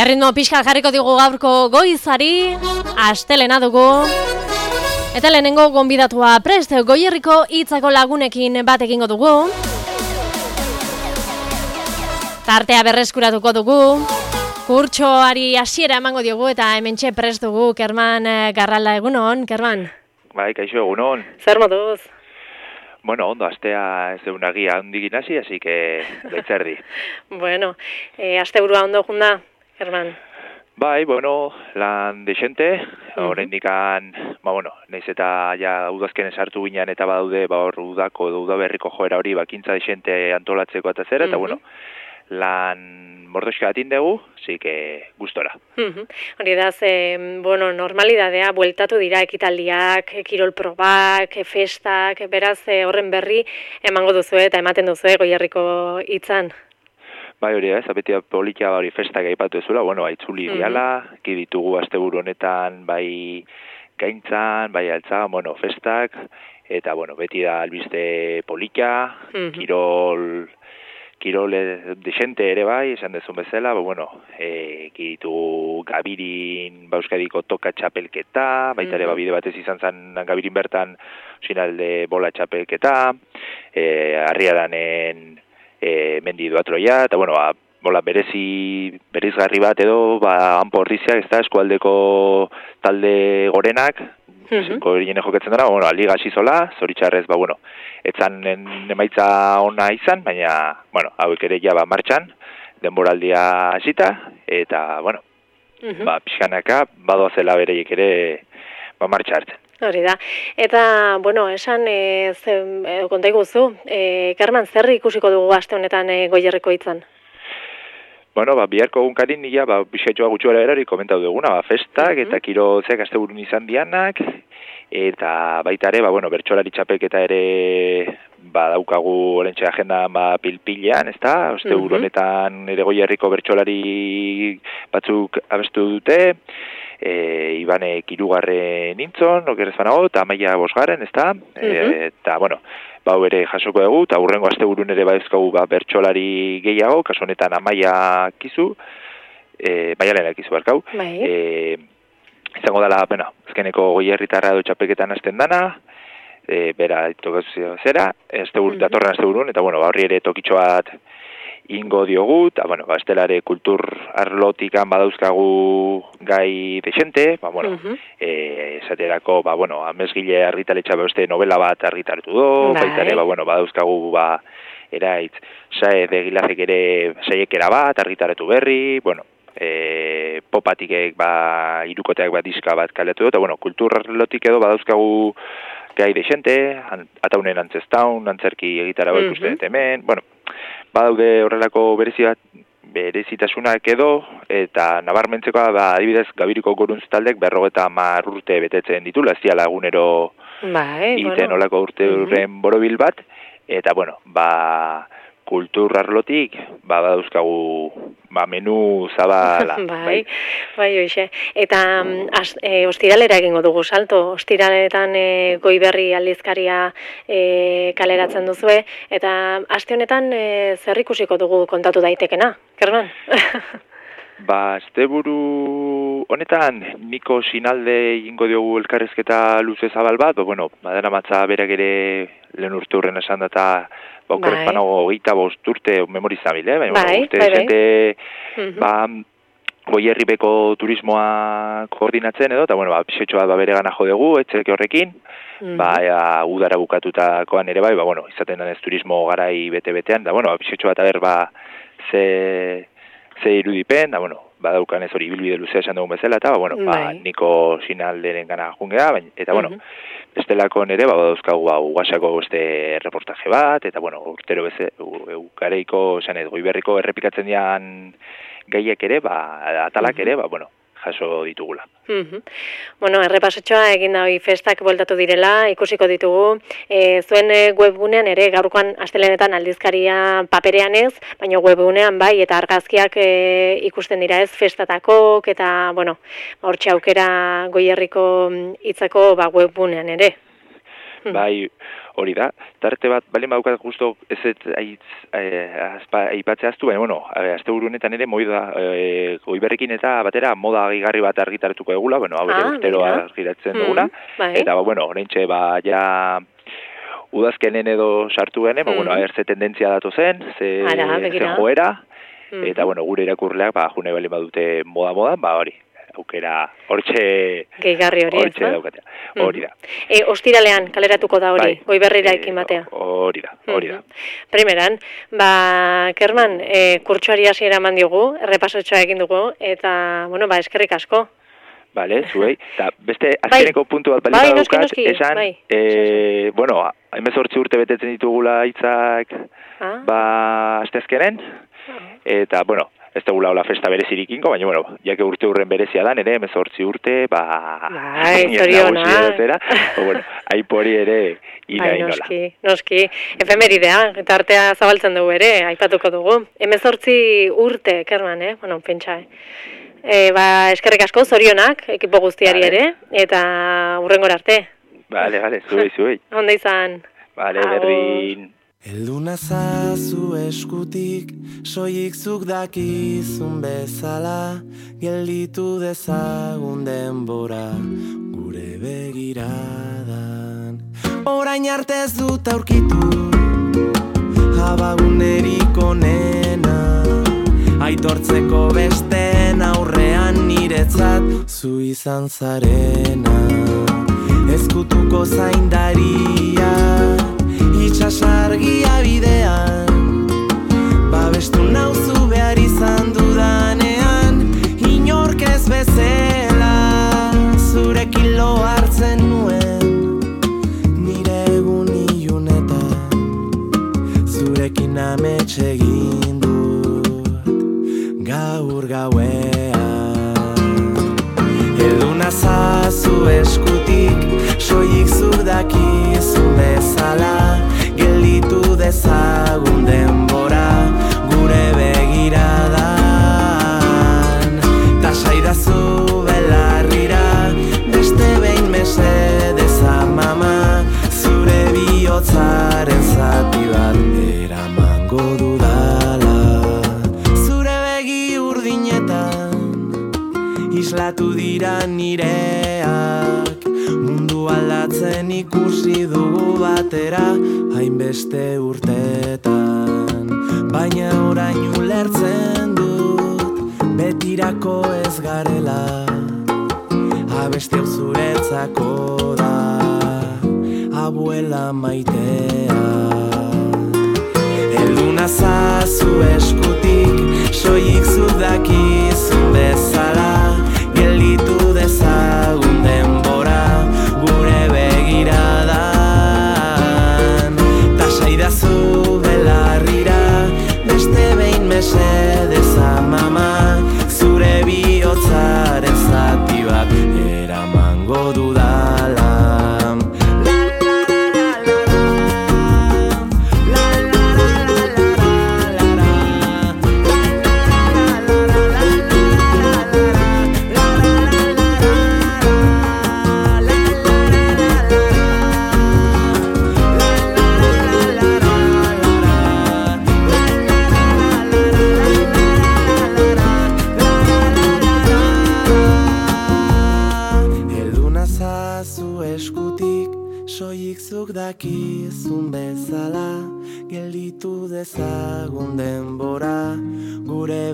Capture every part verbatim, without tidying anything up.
Erritmo pixka jarriko digu gaurko goizari, astelena dugu. Eta lehenengo gonbidatua prest, Goierriko hitzako lagunekin bat egingo dugu. Tartea berreskuratuko dugu. Kurtsoari hasiera emango diogu eta hementxe prest dugu Kerman Garralda, egunon, Kerman. Bai, kaixo, egunon. Zer moduz? Bueno, ondo, astea ez egun agia hondikin hasi, así que betzerdi. Bueno, eh, asteburua ondo junda, Kerman? Bai, bueno, lan desente, Uh-huh. oraindikan, ba, bueno, naiz eta ja udazken sartu ginean eta badaude, ba, hor udako, uda berriko joera hori, bakintza desente antolatzeko eta zera, eta Uh-huh. bueno, lan mordoxka batin dugu, así que gustora. Uh-huh. Hori da, ze, bueno, normalidadea, bueltatu dira ekitaldiak, kirol probak, festak, beraz eh, horren berri emango duzu eta ematen duzu Goierriko hitzan. Bai, hori, ez, apetia politia hori festak aipatu ezula, bueno, aitzuli Mhm. diala, ki ditugu asteburu honetan, bai gaintzan, bai altzan, bueno, festak, eta, bueno, beti da albiste politia, Mhm. kirol, kirol eh, desente ere bai, esan dezun bezala, ba, bueno, e, ki ditugu Gabirin, ba, Euskadiko toka txapelketa, baita ere, Mhm. ba, bide batez izan zen Gabirin bertan, sinalde bola txapelketa, e, Arriaranen, E, mendi duatroia, eta bueno, ba, bola berezi, berizgarri bat edo, ba, hanpo horriziak, ez da, eskualdeko talde gorenak, Mhm. gorinen joketzen dara, bueno, liga hasi zola, zoritxarrez, ba, bueno, etzan emaitza ona izan, baina, bueno, hauek ere ja, ba, martxan, denboraldia hasita, eta, bueno, Mhm. ba, pixkanaka, badoazela bereiek ere, ba, martxa hartzen. Hori da. Eta, bueno, esan, e, zen, e, konta iguzu, e, Kerman, zer ikusiko dugu aste honetan e, Goierriko hitzan? Bueno, ba, biharko egunkarin nila, ba, bisaitxoa gutxuela erari komentau duguna, ba, festak Mhm. eta kirozeak asteburun izan dianak, eta baita ere, ba, bueno, bertsolari txapelketa ere, ba, daukagu orentxe agenda, ba, pilpilean, ez da? Asteburu Mhm. honetan ere Goierriko bertsolari batzuk abestu dute, e, Ibane hirugarren nintzon, okerrez banago, eta Amaia bosgarren, ez da? E, eta, bueno, ba, ere jasoko dugu, eta hurrengo asteburun ere baizkagu ba, bertsolari gehiago, kasu honetan Amaia kizu, e, Maialena kizu barkau, Bai. e, izango dela, bueno, azkeneko Goierritarra edo txapelketan hasten dana, e, bera, tokazio zera, asteburu, Mhm. datorren asteburun, eta, bueno, ba, horri ere tokitxo bat ingo diogu, eta, bueno, ba, estelare kultur arlotikan badauzkagu gai desente, ba, bueno, Mhm. e, esaterako, ba, bueno, amezgile argitaletxa beste novela bat argitaratu do, Bai. baita ere, ba, bueno, badauzkagu, ba, eraitz, sae begilazek ere saiekera bat argitaratu berri, bueno, e, popatikek, ba, irukoteak bat diska bat kaleatu do, eta, bueno, kultur arlotik edo badauzkagu gai desente, an, ataunen antzestaun, antzerki egitara bat Mhm. ikusten dut hemen, bueno, badaude horrelako berezi bat, berezitasunak edo, eta nabarmentzekoa, ba, adibidez, Gabiriko goruntz taldek berrogeta hamar urte betetzen ditula, ez diala egunero Bai, egiten bueno. olako urte Mhm. urren borobil bat, eta, bueno, ba, kultur arlotik, ba, badauzkagu, ba, menu zabala. Bai, bai, hoxe. Eta mm, as, e, ostiralera egingo dugu salto, ostiraletan e, Goiberri aldizkaria e, kaleratzen duzue, eta aste honetan e, zer ikusiko dugu kontatu daitekena, Kerman? Ba, asteburu honetan, Niko Sinalde egingo diogu elkarrezketa luze zabal bat, ba, bueno, badara matza berak ere lehen urte hurren esan da, eta ba, okerrez Bai. banago geita bost urte memorizabil, eh? Baina, Bai, bueno, urte bai, bai. desente, Mhm. ba, Goierribeko turismoa koordinatzen edo, eta, bueno, ba, pixetxo bat ba, bere gana jo dugu, etxeke horrekin, Mhm. ba, ea, udara bukatutakoan ere bai, ba, bueno, izaten denez turismo garai bete-betean, da, bueno, ba, pixetxo bat aber, ba, ze, ze irudipen, da, bueno, badaukan ez hori bilbide luzea esan dugun bezala, eta, ba, bueno, ba, Bai. Niko Sinalderen gana jungea, baina, eta, bueno, Mhm. bestelako nere, ba, badauzkagu, ba, ugasako beste reportaje bat, eta, bueno, urtero beze, eukareiko, esan ez, Goiberriko errepikatzen dian gaiek ere, ba, atalak ere, ba, bueno, jaso ditugula. Mhm. Bueno, errepasotxoa egin da hoi festak bueltatu direla, ikusiko ditugu. E, zuen e, webgunean ere, gaurkoan astelenetan aldizkaria paperean ez, baina webgunean bai, eta argazkiak e, ikusten dira ez festatakok, eta, bueno, hortxe aukera Goierriko hitzako ba, webgunean ere. bai, hori da. Tarte bat, balen badukat justo ez ez aipatzea aztu, baina, bueno, azte buru honetan ere moida e, goiberrekin eta batera moda gehigarri bat argitaratuko egula, bueno, hau ere ah, urtero argiratzen duguna, bai. eta, bueno, horreintxe, ba, ja udazkenen edo sartu gene, ba, mm. bueno, aher ze tendentzia datu zen, ze, Ara, ze joera, mm. eta, bueno, gure irakurleak, ba, june bali badute moda-modan, ba, hori, aukera, hortxe... Gehigarri hori, hortxe daukatea, hori da. E, ostiralean kaleratuko da hori, bai, goiberrira e, ekin batea. Hori da, hori da. Primeran, ba, Kerman, e, kurtsuari hasiera eman diogu, errepasotxoa egin dugu, eta, bueno, ba, eskerrik asko. Bale, zuei. Eta beste azkeneko bai, puntu bat bali bai, badukat, noski, noski, esan, bai. e, bueno, hemezortzi urte betetzen ditugula hitzak, ah. ba, asteazkenen, ah. eta, bueno, ez da gula hola festa berezirik ingo, baina, bueno, jake urte urren berezia da, nire hemezortzi urte, ba... Bai, zoriona. Bueno, aipori ere, ina bai, inola. Noski, noski. Efemeridea, eta artea zabaltzen dugu ere, aipatuko dugu. hemezortzi urte, Kerman, eh? Bueno, pentsa, eh? E, ba, eskerrik asko, zorionak, ekipo guztiari vale. Ere, eta hurrengora arte. Bale, bale, zuei, zuei. Onda izan. Bale, berdin. Elduna zazu eskutik, soilik zuk dakizun bezala, gelditu dezagun denbora, gure begiradan. Orain arte ez dut aurkitu, abagunerik onena, aitortzeko besten aurrean niretzat zu izan zarena. Ezkutuko zaindaria, itxasargia bidean, babestu nauzu behar izan dudanean, inork ez bezala, zurekin lo hartzen nuen, nire egun ilunetan, zurekin amets egin dut, gaur gauean. Elduna zazu eskutik, soilik zuk dakizun bezala, gelditu dezagun denbora, gure begiradan. Tasaidazu belarrira, beste behin mesedez amama, zure bihotzaren zati bat eramango dudala. Zure begi urdinetan, islatu dira nireak, mundu aldatzen ikusi dugu batera, hainbeste urtetan. Baina orain ulertzen dut, betirako ez garela, abesti hau zuretzako da, abuela maitea. Elduna zazu eskutik, soilik zuk dakizun bezala, gelditu dezagun denbora, gure begiradan. Tasaidazu belarrira, beste behin mesedez amama, zure bihotzaren zati bat eramango dudala. Dakizun bezala, gelditu dezagun denbora, gure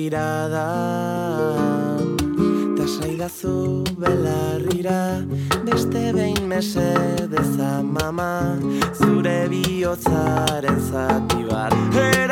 begiradan. Tasaidazu belarrira, beste behin mesedez amama, zure bihotzaren zati bat.